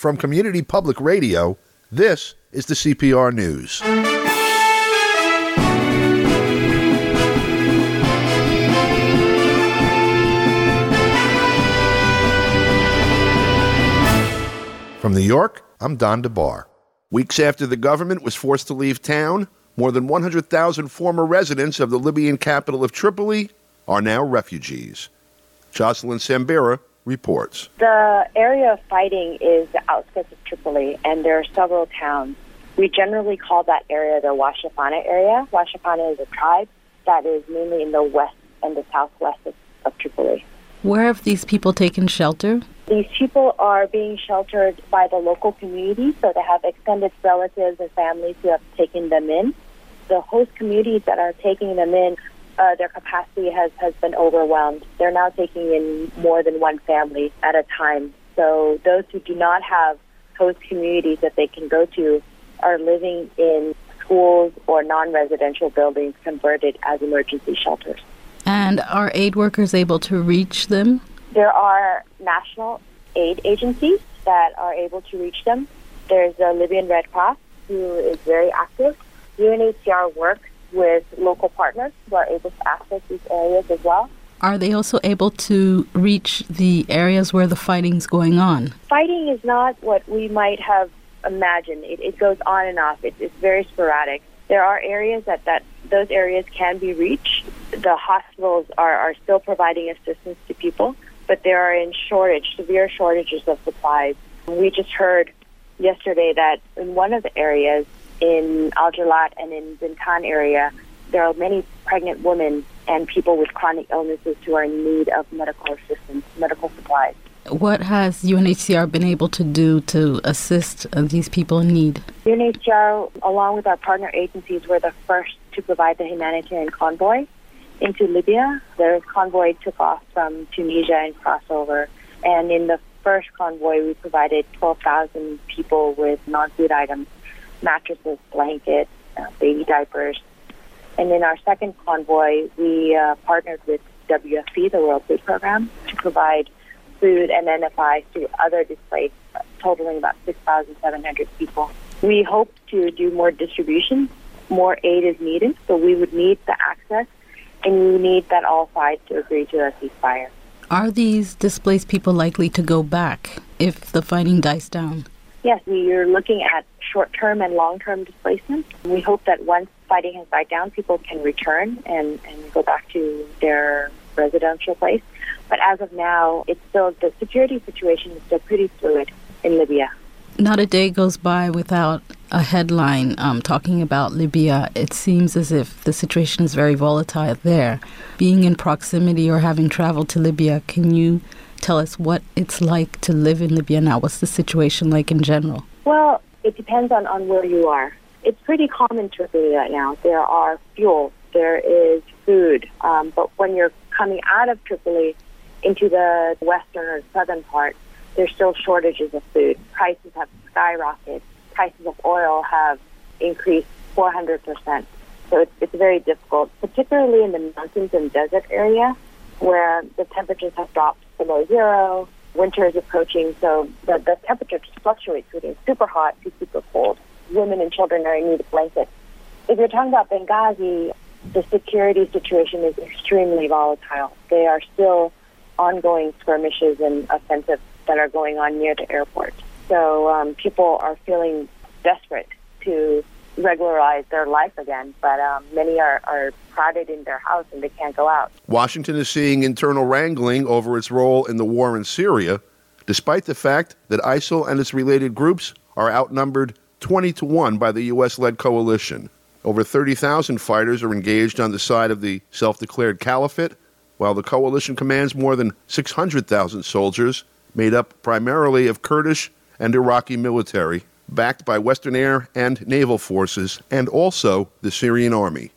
From Community Public Radio, this is the CPR News. From New York, I'm Don DeBar. Weeks after the government was forced to leave town, more than 100,000 former residents of the Libyan capital of Tripoli are now refugees. Jocelyn Sambera reports. The area of fighting is the outskirts of Tripoli, and there are several towns. We generally call that area the Washafana area. Washafana is a tribe that is mainly in the west and the southwest of Tripoli. Where have these people taken shelter? These people are being sheltered by the local community, so they have extended relatives and families who have taken them in. The host communities that are taking them in, their capacity has been overwhelmed. They're now taking in more than one family at a time. So those who do not have host communities that they can go to are living in schools or non-residential buildings converted as emergency shelters. And are aid workers able to reach them? There are national aid agencies that are able to reach them. There's the Libyan Red Cross, who is very active. UNHCR works with local partners who are able to access these areas as well. Are they also able to reach the areas where the fighting's going on? Fighting is not what we might have imagined. It goes on and off. It's very sporadic. There are areas that those areas can be reached. The hospitals are still providing assistance to people, but they are in severe shortages of supplies. We just heard yesterday that in one of the areas, in Al-Jalat and in Zintan area, there are many pregnant women and people with chronic illnesses who are in need of medical assistance, medical supplies. What has UNHCR been able to do to assist these people in need? UNHCR, along with our partner agencies, were the first to provide the humanitarian convoy into Libya. The convoy took off from Tunisia and crossed over. And in the first convoy, we provided 12,000 people with non-food items, mattresses, blankets, baby diapers. And in our second convoy, we partnered with WFP, the World Food Program, to provide food and NFI to other displaced, totaling about 6,700 people. We hope to do more distribution. More aid is needed, so we would need the access, and we need that all sides to agree to a ceasefire. Are these displaced people likely to go back if the fighting dies down? Yes, we are looking at short-term and long-term displacement. We hope that once fighting has died down, people can return and go back to their residential place. But as of now, the security situation is still pretty fluid in Libya. Not a day goes by without a headline talking about Libya. It seems as if the situation is very volatile there. Being in proximity or having traveled to Libya, can you tell us what it's like to live in Libya now? What's the situation like in general? Well, it depends on where you are. It's pretty calm in Tripoli right now. There are fuel, there is food, but when you're coming out of Tripoli into the western or southern part, there's still shortages of food. Prices have skyrocketed. Prices of oil have increased 400%. So it's very difficult, particularly in the mountains and desert area where the temperatures have dropped below zero. Winter is approaching, so the temperature just fluctuates between super hot to super cold. Women and children are in need of blankets. If you're talking about Benghazi, the security situation is extremely volatile. There are still ongoing skirmishes and offensives that are going on near the airport. So people are feeling desperate to regularize their life again, but many are crowded in their house and they can't go out. Washington is seeing internal wrangling over its role in the war in Syria, despite the fact that ISIL and its related groups are outnumbered 20-1 by the U.S.-led coalition. Over 30,000 fighters are engaged on the side of the self-declared caliphate, while the coalition commands more than 600,000 soldiers, made up primarily of Kurdish and Iraqi military, backed by Western air and naval forces, and also the Syrian army.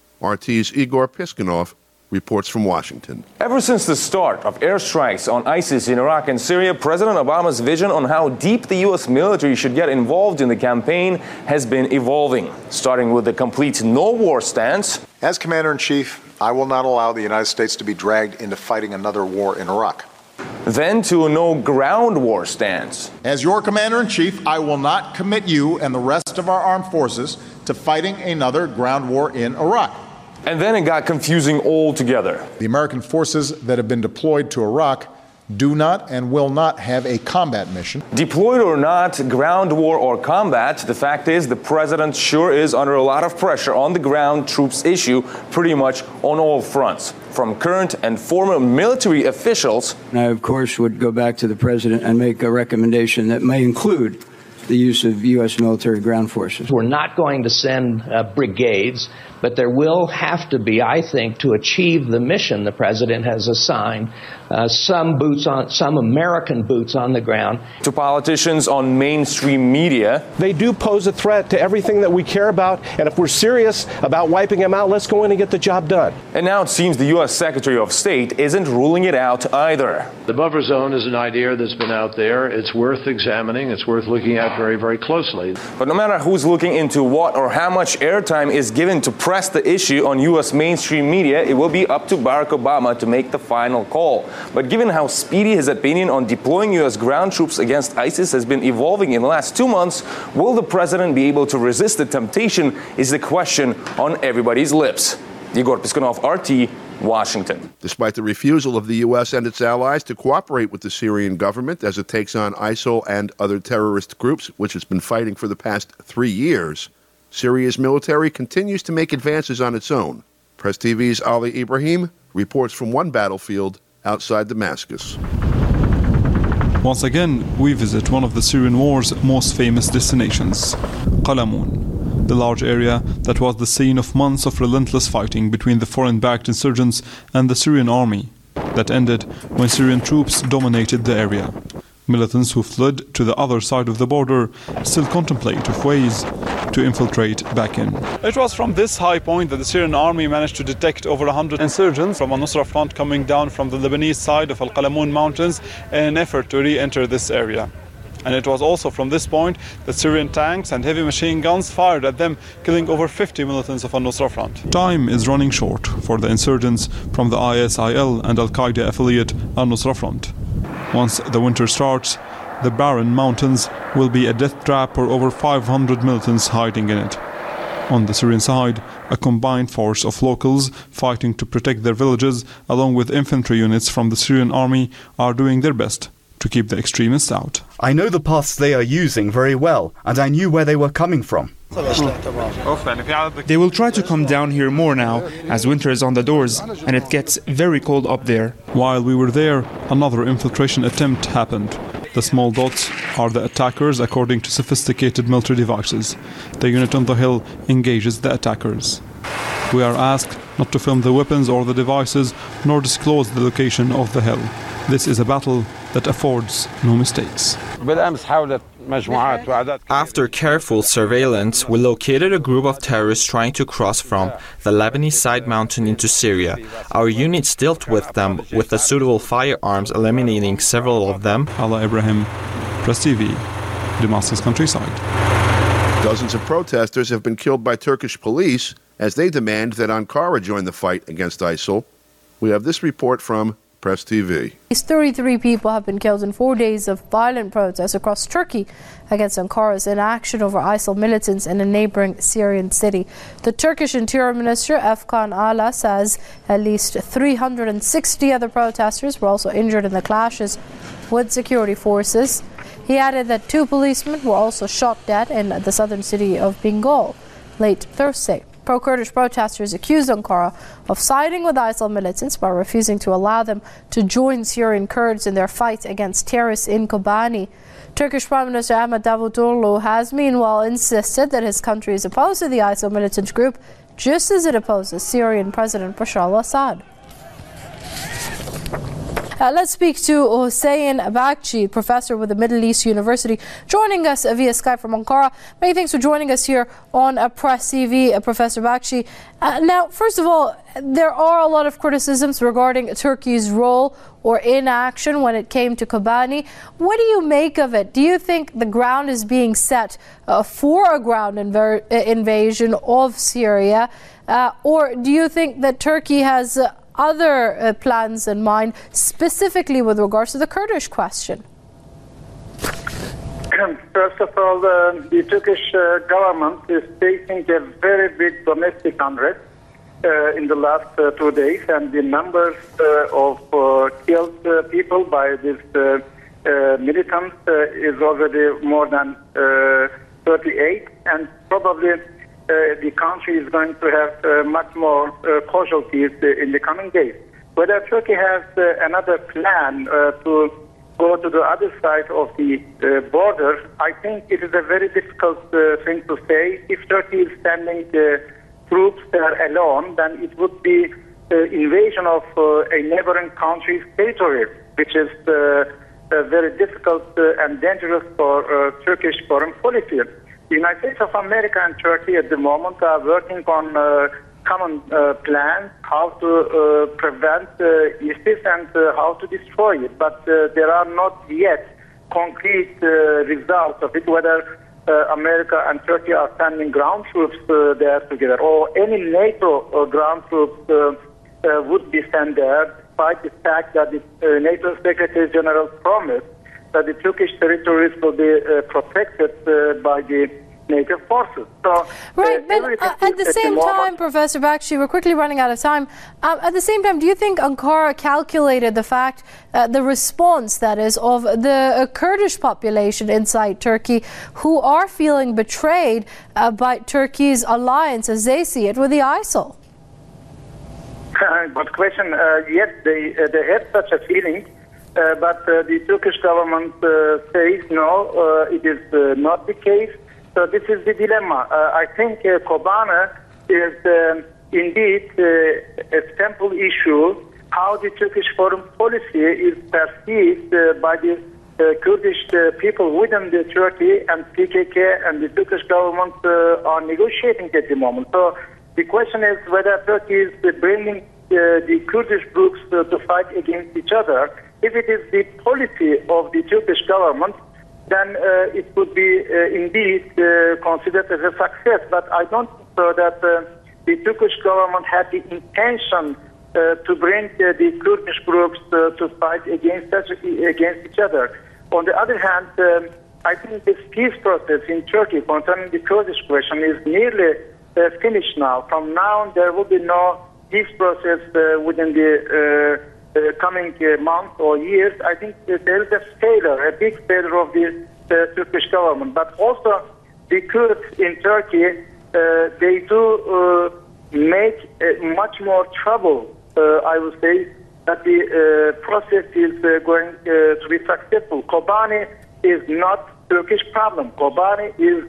RT's Igor Piskunov reports from Washington. Ever since the start of airstrikes on ISIS in Iraq and Syria, President Obama's vision on how deep the U.S. military should get involved in the campaign has been evolving, starting with the complete no-war stance. As Commander-in-Chief, I will not allow the United States to be dragged into fighting another war in Iraq. then to a no ground war stance. As your commander-in-chief, I will not commit you and the rest of our armed forces to fighting another ground war in Iraq. And then it got confusing altogether. The American forces that have been deployed to Iraq do not and will not have a combat mission. Deployed or not, ground war or combat, the fact is the president sure is under a lot of pressure on the ground troops issue pretty much on all fronts, from current and former military officials. I, of course, would go back to the president and make a recommendation that may include the use of U.S. military ground forces. We're not going to send brigades, but there will have to be, I think, to achieve the mission the president has assigned, some American boots on the ground. To politicians on mainstream media, they do pose a threat to everything that we care about, and if we're serious about wiping them out, let's go in and get the job done. And now it seems the U.S. Secretary of State isn't ruling it out either. The buffer zone is an idea that's been out there. It's worth examining. It's worth looking at very, very closely. But no matter who's looking into what or how much airtime is given to press the issue on U.S. mainstream media, it will be up to Barack Obama to make the final call. But given how speedy his opinion on deploying U.S. ground troops against ISIS has been evolving in the last 2 months, will the president be able to resist the temptation is the question on everybody's lips. Igor Piskunov, RT, Washington. Despite the refusal of the U.S. and its allies to cooperate with the Syrian government as it takes on ISIL and other terrorist groups, which it's been fighting for the past 3 years, Syria's military continues to make advances on its own. Press TV's Ali Ibrahim reports from one battlefield outside Damascus. Once again, we visit one of the Syrian war's most famous destinations, Qalamun, the large area that was the scene of months of relentless fighting between the foreign-backed insurgents and the Syrian army that ended when Syrian troops dominated the area. Militants who fled to the other side of the border still contemplate of ways to infiltrate back in. It was from this high point that the Syrian army managed to detect over 100 insurgents from al-Nusra Front coming down from the Lebanese side of Al-Qalamun mountains in an effort to re-enter this area. And it was also from this point that Syrian tanks and heavy machine guns fired at them, killing over 50 militants of al-Nusra Front. Time is running short for the insurgents from the ISIL and Al-Qaeda affiliate al-Nusra Front. Once the winter starts, the barren mountains will be a death trap for over 500 militants hiding in it. On the Syrian side, a combined force of locals fighting to protect their villages, along with infantry units from the Syrian army, are doing their best to keep the extremists out. I know the paths they are using very well, and I knew where they were coming from. They will try to come down here more now, as winter is on the doors, and it gets very cold up there. While we were there, another infiltration attempt happened. The small dots are the attackers according to sophisticated military devices. The unit on the hill engages the attackers. We are asked not to film the weapons or the devices, nor disclose the location of the hill. This is a battle that affords no mistakes. After careful surveillance, we located a group of terrorists trying to cross from the Lebanese side mountain into Syria. Our units dealt with them with the suitable firearms, eliminating several of them. Ali Ibrahim, Press TV, Damascus countryside. Dozens of protesters have been killed by Turkish police as they demand that Ankara join the fight against ISIL. We have this report from Press TV. 33 people have been killed in 4 days of violent protests across Turkey against Ankara's inaction over ISIL militants in a neighboring Syrian city. The Turkish Interior Minister Efkan Ala says at least 360 other protesters were also injured in the clashes with security forces. He added that 2 policemen were also shot dead in the southern city of Bingöl late Thursday. Pro-Kurdish protesters accused Ankara of siding with ISIL militants by refusing to allow them to join Syrian Kurds in their fight against terrorists in Kobani. Turkish Prime Minister Ahmet Davutoglu has meanwhile insisted that his country is opposed to the ISIL militant group, just as it opposes Syrian President Bashar al-Assad. Let's speak to Hossein Bakshi, professor with the Middle East University, joining us via Skype from Ankara. Many thanks for joining us here on Press TV, Professor Bakshi. Now, first of all, there are a lot of criticisms regarding Turkey's role or inaction when it came to Kobani. What do you make of it? Do you think the ground is being set for a ground invasion of Syria? Or do you think that Turkey has other plans in mind, specifically with regards to the Kurdish question? First of all, the Turkish government is facing a very big domestic unrest in the last 2 days, and the numbers of killed people by these militants is already more than 38, and probably the country is going to have much more casualties in the coming days. Whether Turkey has another plan to go to the other side of the border, I think it is a very difficult thing to say. If Turkey is sending troops there alone, then it would be invasion of a neighboring country's territory, which is very difficult and dangerous for Turkish foreign policy. The United States of America and Turkey at the moment are working on common plans how to prevent ISIS and how to destroy it. But there are not yet concrete results of it, whether America and Turkey are sending ground troops there together, or any NATO ground troops would be sent there, despite the fact that the NATO Secretary General promised that the Turkish territories will be protected by the NATO forces. So, right, but at the same time, Professor Bakshi, we're quickly running out of time. At the same time, do you think Ankara calculated the fact, the response, that is, of the Kurdish population inside Turkey who are feeling betrayed by Turkey's alliance, as they see it, with the ISIL? Good question. Yes, they have such a feeling, but the Turkish government says no, it is not the case. So this is the dilemma. I think Kobane is indeed a simple issue, how the Turkish foreign policy is perceived by the Kurdish people within the Turkey, and PKK and the Turkish government are negotiating at the moment. So the question is whether Turkey is bringing the Kurdish groups to fight against each other. If it is the policy of the Turkish government, then it would be indeed considered as a success. But I don't think so that the Turkish government had the intention to bring the Kurdish groups to fight against each other. On the other hand, I think this peace process in Turkey concerning the Kurdish question is nearly finished now. From now on, there will be no peace process within the coming months or years. I think there is a failure, a big failure of the Turkish government. But also the Kurds in Turkey, they do make much more trouble, I would say, that the process is going to be successful. Kobane is not Turkish problem. Kobane is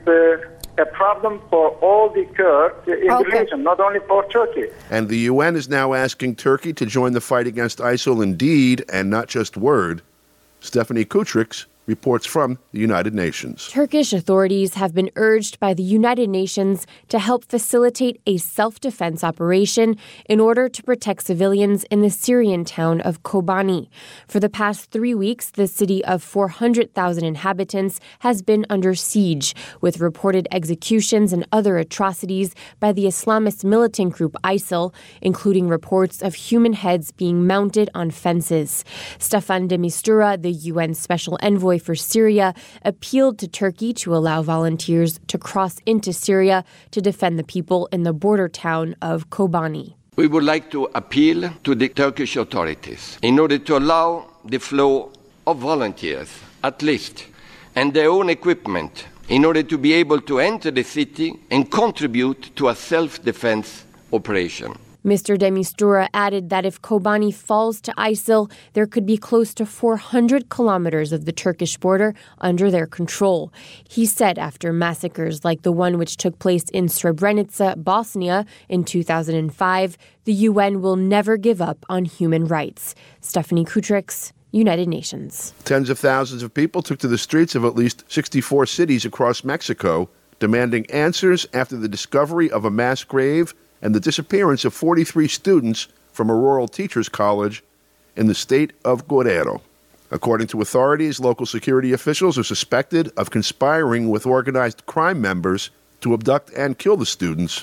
a problem for all the Kurds in the region, not only for Turkey. And the UN is now asking Turkey to join the fight against ISIL in deed and not just word. Stephanie Kutrix reports from the United Nations. Turkish authorities have been urged by the United Nations to help facilitate a self-defense operation in order to protect civilians in the Syrian town of Kobani. For the past 3 weeks, the city of 400,000 inhabitants has been under siege, with reported executions and other atrocities by the Islamist militant group ISIL, including reports of human heads being mounted on fences. Staffan de Mistura, the UN Special Envoy for Syria, appealed to Turkey to allow volunteers to cross into Syria to defend the people in the border town of Kobani. We would like to appeal to the Turkish authorities in order to allow the flow of volunteers, at least, and their own equipment in order to be able to enter the city and contribute to a self-defense operation. Mr. de Mistura added that if Kobani falls to ISIL, there could be close to 400 kilometers of the Turkish border under their control. He said after massacres like the one which took place in Srebrenica, Bosnia in 2005, the UN will never give up on human rights. Stephanie Kutrix, United Nations. Tens of thousands of people took to the streets of at least 64 cities across Mexico, demanding answers after the discovery of a mass grave and the disappearance of 43 students from a rural teachers' college in the state of Guerrero. According to authorities, local security officials are suspected of conspiring with organized crime members to abduct and kill the students.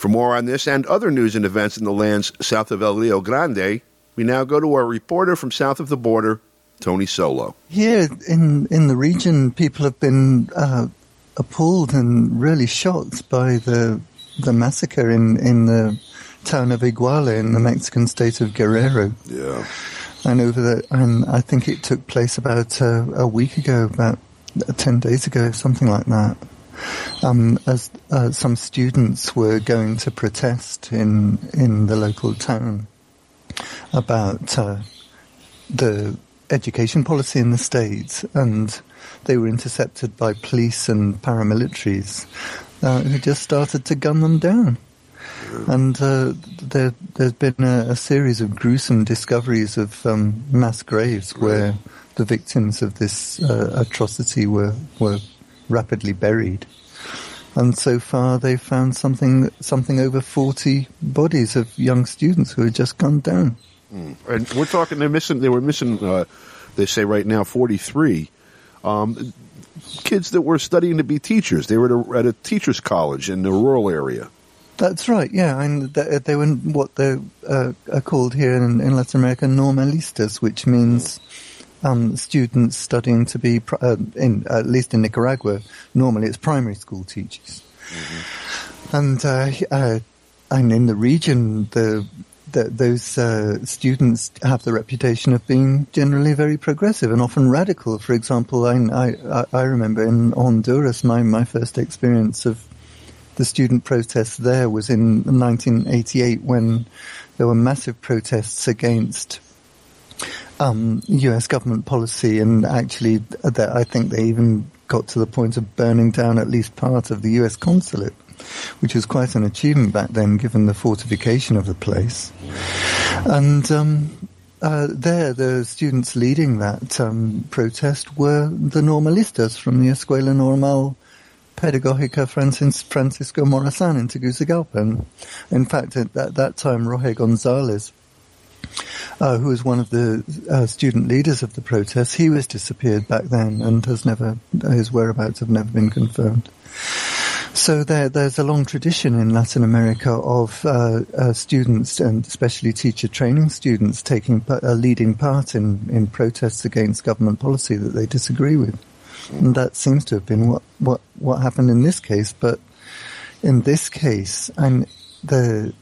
For more on this and other news and events in the lands south of El Rio Grande, we now go to our reporter from south of the border, Tony Solo. Here in the region, people have been appalled and really shocked by the massacre in the town of Iguala in the Mexican state of Guerrero. Yeah. And I think it took place about a week ago, about 10 days ago, something like that. As some students were going to protest in the local town about the education policy in the state, and they were intercepted by police and paramilitaries who just started to gun them down. And there's been a series of gruesome discoveries of mass graves where the victims of this atrocity were rapidly buried. And so far they've found something over 40 bodies of young students who had just gunned down. And we're talking, they were missing, they say right now, 43 kids that were studying to be teachers. They were at a teacher's college in the rural area. That's right, yeah. And they were what they are called here in Latin America normalistas, which means students studying to be, at least in Nicaragua, normally it's primary school teachers. Mm-hmm. And in the region, those students have the reputation of being generally very progressive and often radical. For example, I remember in Honduras, my first experience of the student protests there was in 1988 when there were massive protests against U.S. government policy, and actually I think they even got to the point of burning down at least part of the U.S. consulate, which was quite an achievement back then given the fortification of the place. And there, the students leading that protest were the normalistas from the Escuela Normal Pedagógica Francisco Morazán in Tegucigalpa. In fact, at that time, Roge González, who was one of the student leaders of the protest, he was disappeared back then and his whereabouts have never been confirmed. So there's a long tradition in Latin America of students, and especially teacher training students, taking a leading part in protests against government policy that they disagree with. And that seems to have been what happened in this case. But in this case, they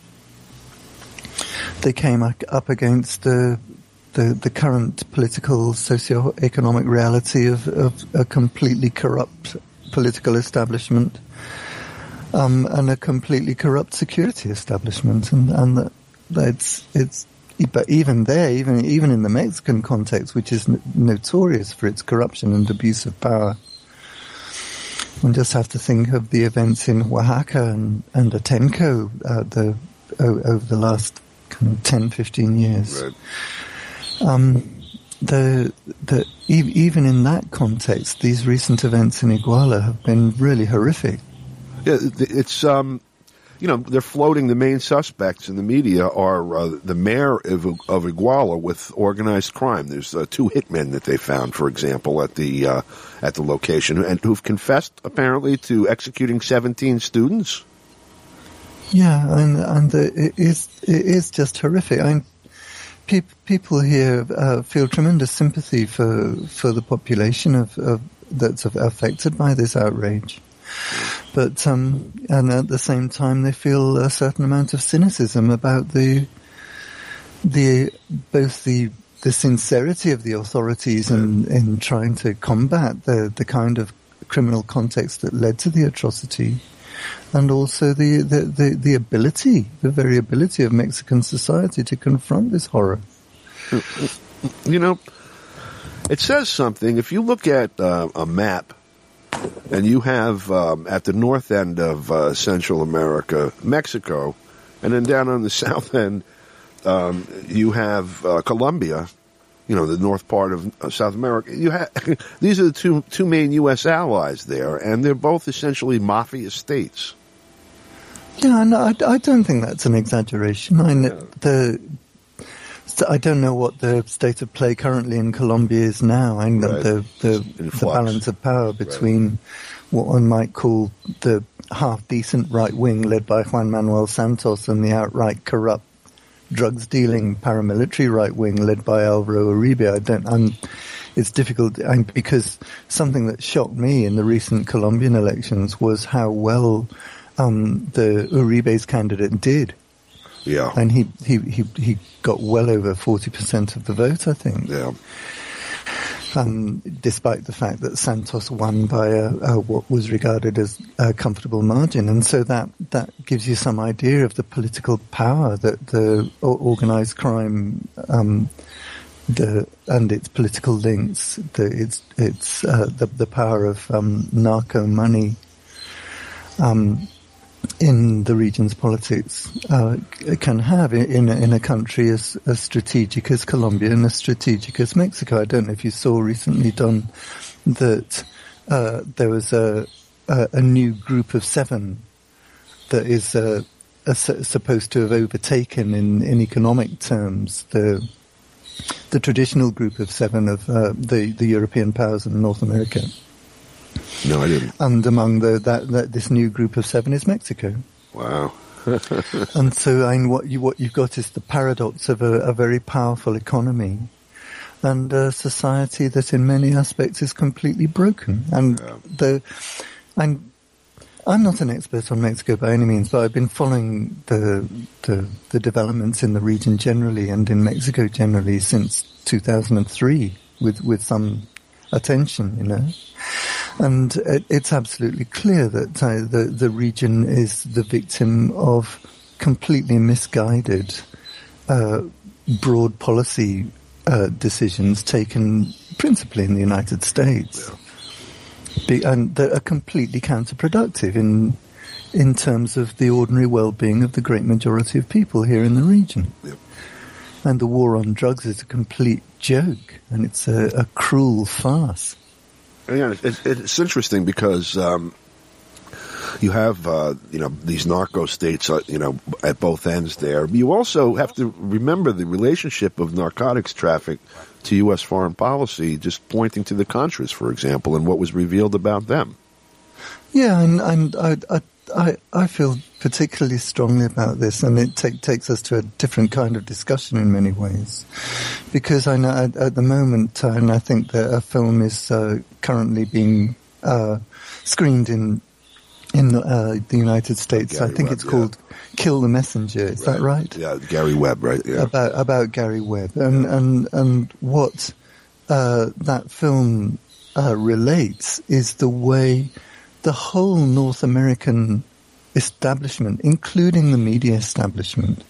came up against the current political, socio-economic reality of a completely corrupt political establishment, and a completely corrupt security establishment, and but even there, even in the Mexican context, which is notorious for its corruption and abuse of power, one just have to think of the events in Oaxaca and Atenco over the last kind of 10, 15 years. Right. Even in that context, these recent events in Iguala have been really horrific. Yeah, it's they're floating the main suspects in the media are the mayor of Iguala with organized crime. There's 2 hitmen that they found, for example, at the location, and who've confessed apparently to executing 17 students. Yeah, and it is just horrific. People here feel tremendous sympathy for the population that's affected by this outrage. But and at the same time, they feel a certain amount of cynicism about both the sincerity of the authorities in trying to combat the kind of criminal context that led to the atrocity, and also the ability, the very ability of Mexican society to confront this horror. It says something. If you look at a map, and you have at the north end of Central America, Mexico, and then down on the south end, you have Colombia, the north part of South America. These are the two main U.S. allies there, and they're both essentially mafia states. Yeah, no, I don't think that's an exaggeration. So I don't know what the state of play currently in Colombia is now, and the balance of power between what one might call the half-decent right wing led by Juan Manuel Santos and the outright corrupt drugs-dealing paramilitary right wing led by Alvaro Uribe. It's difficult because something that shocked me in the recent Colombian elections was how well the Uribe's candidate did. Yeah, and he got well over 40% of the vote, I think. Yeah. Despite the fact that Santos won by what was regarded as a comfortable margin. And so that gives you some idea of the political power that the organized crime and its political links, the power of narco money in the region's politics can have in a country as strategic as Colombia and as strategic as Mexico. I don't know if you saw recently, Don, that there was a new group of 7 that is supposed to have overtaken in economic terms the traditional group of 7 of the European powers in North America. No, I didn't. And among this new group of 7 is Mexico. Wow. And so, what you've got is the paradox of a very powerful economy and a society that, in many aspects, is completely broken. And I'm not an expert on Mexico by any means, but I've been following the developments in the region generally and in Mexico generally since 2003 with some attention, And it's absolutely clear that the region is the victim of completely misguided broad policy decisions taken principally in the United States, and that are completely counterproductive in terms of the ordinary well-being of the great majority of people here in the region. Yep. And the war on drugs is a complete joke, and it's a cruel farce. Yeah, it's interesting because you have these narco states at both ends there. You also have to remember the relationship of narcotics traffic to U.S. foreign policy, just pointing to the Contras, for example, and what was revealed about them. Yeah, and I feel particularly strongly about this, and it takes us to a different kind of discussion in many ways. Because I know at the moment, and I think that a film is currently being screened in the United States. Gary I think Webb, it's called Kill the Messenger. Is that right? Yeah, Gary Webb, right? Yeah. About Gary Webb, and what that film relates is the way the whole North American establishment, including the media establishment,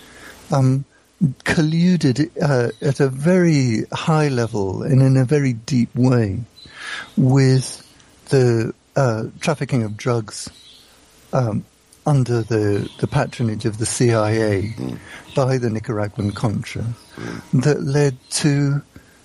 colluded at a very high level and in a very deep way with the trafficking of drugs under the patronage of the CIA by the Nicaraguan Contra that led to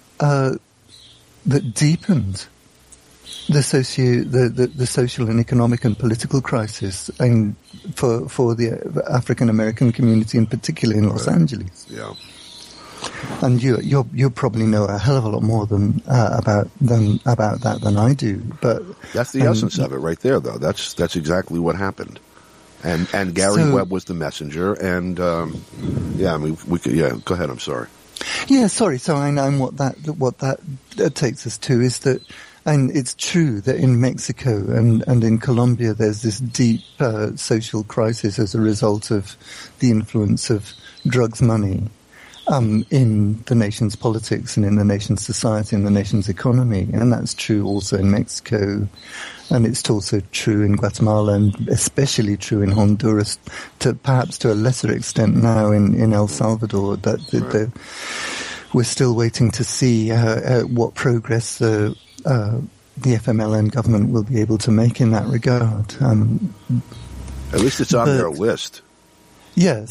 that deepened the social and economic and political crisis, and for the African American community in particular in Los Angeles. Yeah. And you probably know a hell of a lot more about that than I do. But that's the essence of it, right there. Though that's exactly what happened. And Gary Webb was the messenger. And we could. Yeah, go ahead. I'm sorry. Yeah, sorry. So I know what that takes us to is that. And it's true that in Mexico and in Colombia there's this deep social crisis as a result of the influence of drugs money in the nation's politics and in the nation's society and the nation's economy. And that's true also in Mexico, and it's also true in Guatemala, and especially true in Honduras, perhaps to a lesser extent now in El Salvador. We're still waiting to see what progress the FMLN government will be able to make in that regard. At least it's on their list. Yeah,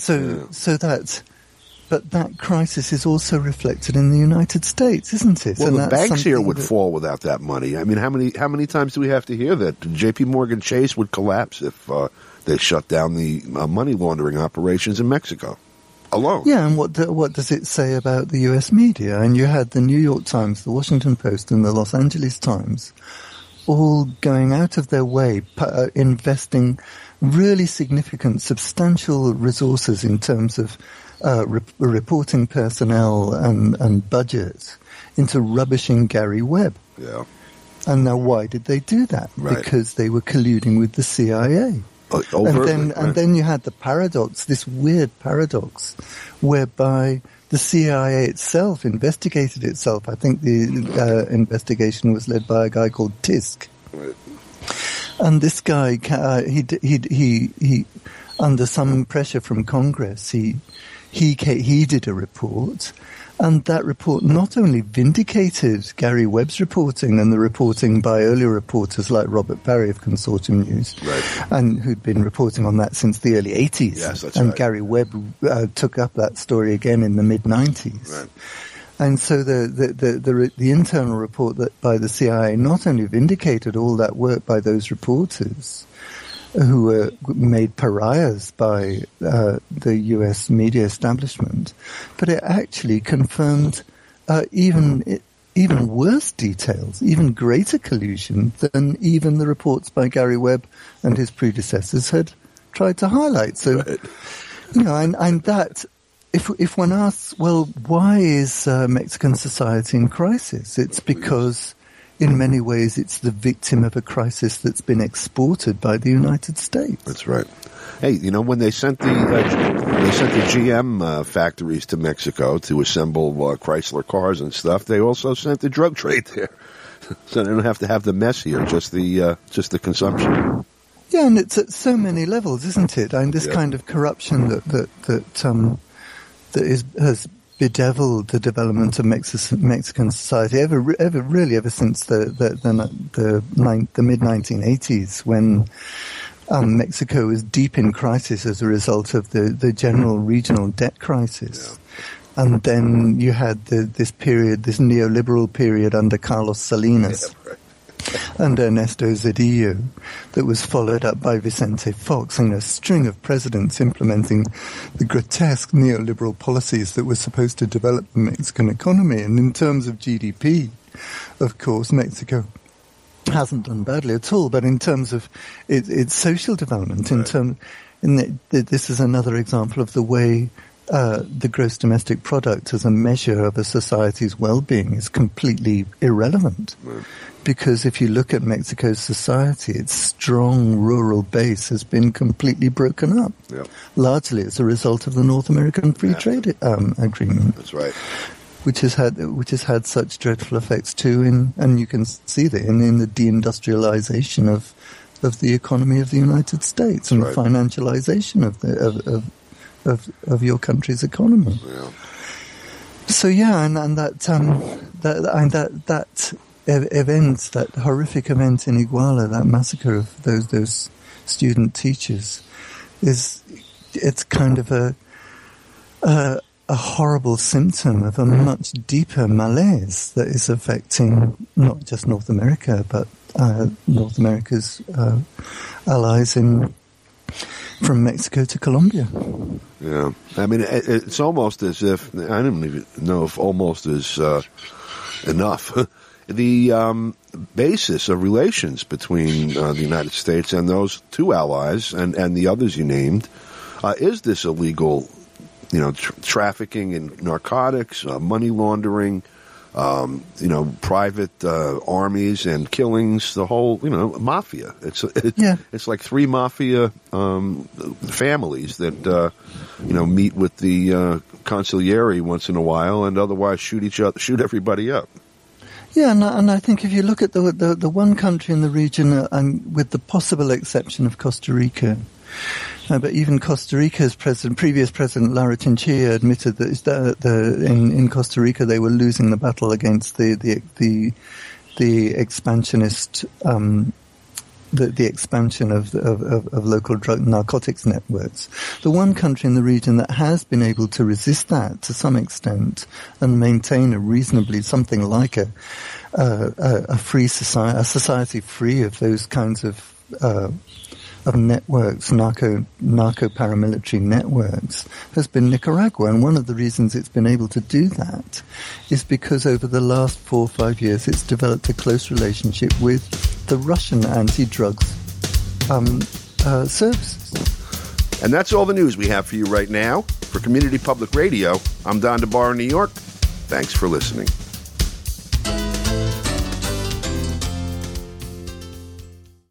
but that crisis is also reflected in the United States, isn't it? Well, and the banks here would fall without that money. I mean, how many times do we have to hear that J.P. Morgan Chase would collapse if they shut down the money laundering operations in Mexico? alone. Yeah, and what does it say about the U.S. media? And you had the New York Times, the Washington Post, and the Los Angeles Times all going out of their way, investing really significant, substantial resources in terms of reporting personnel and budget into rubbishing Gary Webb. Yeah. And now why did they do that? Right. Because they were colluding with the CIA. And then you had the paradox, this weird paradox, whereby the CIA itself investigated itself. I think the investigation was led by a guy called Tisk. Right. And this guy, he under some pressure from Congress, he did a report, and that report not only vindicated Gary Webb's reporting and the reporting by earlier reporters like Robert Parry of Consortium News, right, and who'd been reporting on that since the early 80s. Yes, that's and right. Gary Webb took up that story again in the mid-90s. Right. And so the internal report that by the CIA not only vindicated all that work by those reporters, who were made pariahs by the U.S. media establishment, but it actually confirmed even worse details, even greater collusion than even the reports by Gary Webb and his predecessors had tried to highlight. So, right. And that, if one asks, well, why is Mexican society in crisis? It's because in many ways, it's the victim of a crisis that's been exported by the United States. That's right. Hey, when they sent the GM factories to Mexico to assemble Chrysler cars and stuff, they also sent the drug trade there, so they don't have to have the mess here, just the consumption. Yeah, and it's at so many levels, isn't it? And this kind of corruption that has bedeviled the development of Mexican society ever since the mid-1980s, when Mexico was deep in crisis as a result of the general regional debt crisis. Yeah. And then you had this neoliberal period under Carlos Salinas. Yeah, right. And Ernesto Zedillo, that was followed up by Vicente Fox, and a string of presidents implementing the grotesque neoliberal policies that were supposed to develop the Mexican economy. And in terms of GDP, of course, Mexico hasn't done badly at all, but in terms of its social development, this is another example of the way the gross domestic product as a measure of a society's well-being is completely irrelevant. Right. Because if you look at Mexico's society, its strong rural base has been completely broken up, largely as a result of the North American Free Trade Agreement. That's right. Which has had such dreadful effects too, and you can see that in the deindustrialization of the economy of the United States and the financialization of your country's economy. Yeah. So and that event, that horrific event in Iguala, that massacre of those student teachers, it's kind of a horrible symptom of a much deeper malaise that is affecting not just North America, but North America's allies from Mexico to Colombia. Yeah, I mean, it's almost as if, I don't even know if almost is enough. The basis of relations between the United States and those two allies and the others you named is this illegal, trafficking in narcotics, money laundering, private armies and killings, the whole, mafia. It's like three mafia families that meet with the consigliere once in a while and otherwise shoot everybody up. Yeah, and I think if you look at the one country in the region, and with the possible exception of Costa Rica, but even Costa Rica's previous president Laura Chinchilla admitted that in Costa Rica they were losing the battle against the expansionist the expansion of local drug narcotics networks. The one country in the region that has been able to resist that to some extent and maintain a reasonably something like a free society, a society free of those kinds of networks, narco paramilitary networks, has been Nicaragua. And one of the reasons it's been able to do that is because over the last 4 or 5 years, it's developed a close relationship with the Russian anti-drugs services. And that's all the news we have for you right now. For Community Public Radio, I'm Don DeBar in New York. Thanks for listening.